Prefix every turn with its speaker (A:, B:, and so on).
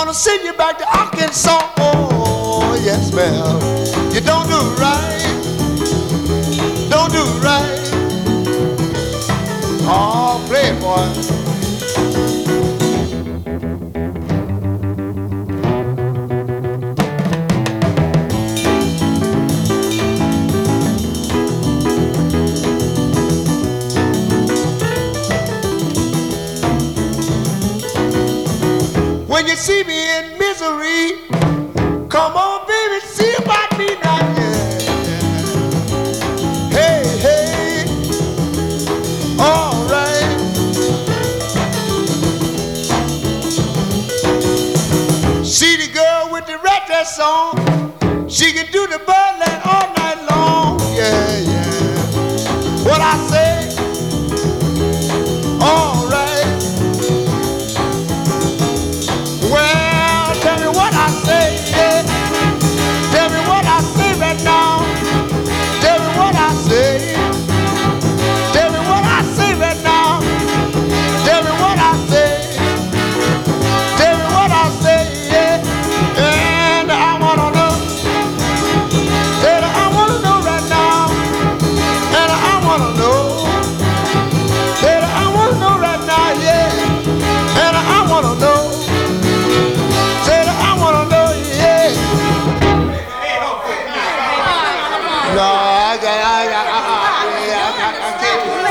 A: gonna send you back to Arkansas. Oh, yes, ma'am. You don't do right. Don't do right. Oh, play it, boy. When you see me in misery, come on, baby, see about me now, yeah. Hey, hey, all right. See the girl with the red dress on, she can do the birdland all night long, yeah, yeah. What I say, all right. Well, tell me what I say, yeah. Tell me what I say right now. Tell me what I say. Tell me what I say right now. Tell me what I say. Tell me what I say, yeah. And I wanna know. And I wanna know right now. And I wanna know. And I wanna know right now, yeah. And I wanna know. No, I can't.